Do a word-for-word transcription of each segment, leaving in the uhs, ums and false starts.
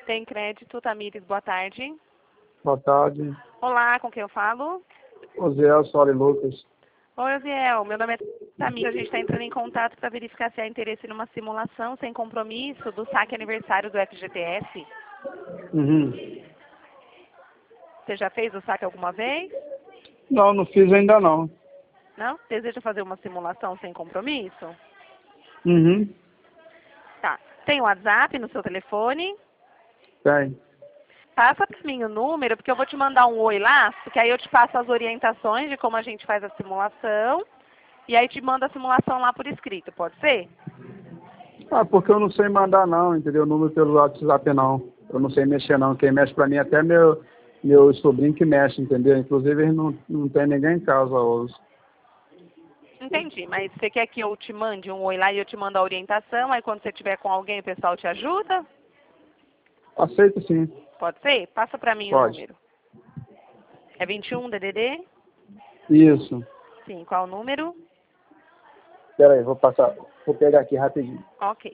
Tem crédito, Tamires, boa tarde. Boa tarde. Olá, com quem eu falo? Oziel, Soli Lucas. Oi, Oziel, meu nome é Tamires, a gente está entrando em contato para verificar se há interesse numa simulação sem compromisso do saque aniversário do F G T S. Uhum. Você já fez o saque alguma vez? Não, não fiz ainda não. Não? Deseja fazer uma simulação sem compromisso? Uhum. Tá. Tem o WhatsApp no seu telefone? Tem. Passa para mim o número, porque eu vou te mandar um oi lá, porque aí eu te passo as orientações de como a gente faz a simulação, e aí te mando a simulação lá por escrito, pode ser? Ah, porque eu não sei mandar não, entendeu? O número pelo WhatsApp não. Eu não sei mexer não. Quem mexe pra mim é até meu, meu sobrinho que mexe, entendeu? Inclusive ele não, não tem ninguém em casa hoje. Entendi, mas você quer que eu te mande um oi lá e eu te mando a orientação, aí quando você estiver com alguém o pessoal te ajuda? Aceito sim. Pode ser? Passa para mim o Pode. número. É vinte e um D D D? Isso. Sim, qual o número? Espera aí, vou passar. Vou pegar aqui rapidinho. Ok.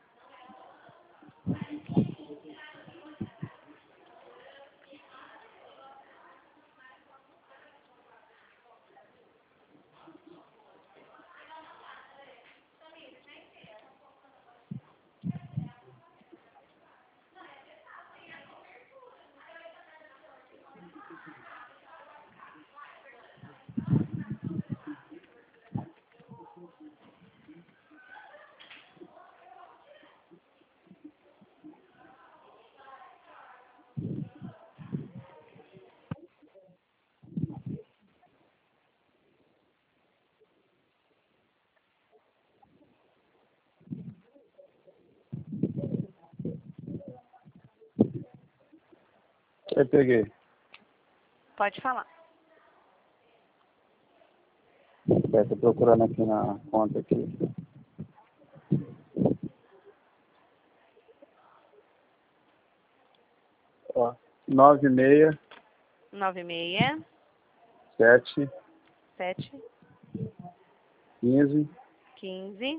Eu peguei. Pode falar. Estou procurando aqui na conta aqui. Ó, nove seis nove seis sete sete quinze quinze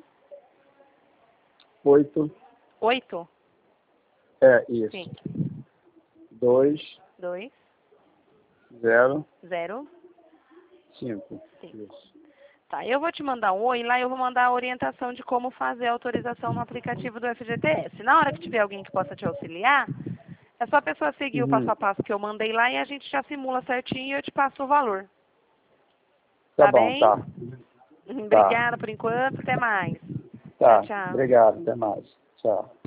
oito. oito. É isso. Sim. dois dois zero zero cinco. cinco. Isso. Tá, eu vou te mandar um oi lá e eu vou mandar a orientação de como fazer a autorização no aplicativo do F G T S. Na hora que tiver alguém que possa te auxiliar, é só a pessoa seguir o passo Uhum. a passo que eu mandei lá e a gente já simula certinho e eu te passo o valor. Tá Tá bom, bem? tá. Tá. Obrigada por enquanto, até mais. Tchau, Tá. tchau. Obrigado. Até mais. Tchau.